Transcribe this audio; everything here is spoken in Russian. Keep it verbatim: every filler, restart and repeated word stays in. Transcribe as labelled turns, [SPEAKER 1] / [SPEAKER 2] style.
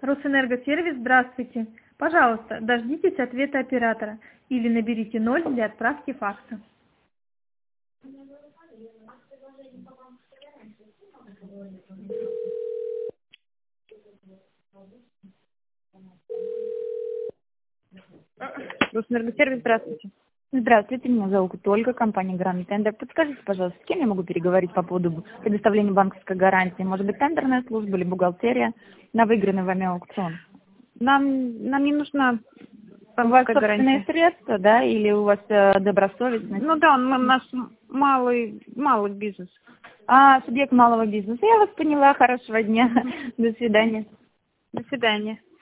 [SPEAKER 1] Росэнергосервис, здравствуйте. Пожалуйста, дождитесь ответа оператора или наберите ноль для отправки факса.
[SPEAKER 2] Росэнергосервис, здравствуйте.
[SPEAKER 3] Здравствуйте, меня зовут Ольга, компания Grand Tender. Подскажите, пожалуйста, с кем я могу переговорить по поводу предоставления банковской гарантии? Может быть, тендерная служба или бухгалтерия на выигранный вами аукцион?
[SPEAKER 2] Нам, нам не нужна
[SPEAKER 3] У вас
[SPEAKER 2] банковская
[SPEAKER 3] собственные
[SPEAKER 2] гарантия.
[SPEAKER 3] средства, да, или у вас э, добросовестность?
[SPEAKER 2] Ну да, у нас малый, малый бизнес.
[SPEAKER 3] А, субъект малого бизнеса. Я вас поняла. Хорошего дня. До свидания.
[SPEAKER 2] До свидания.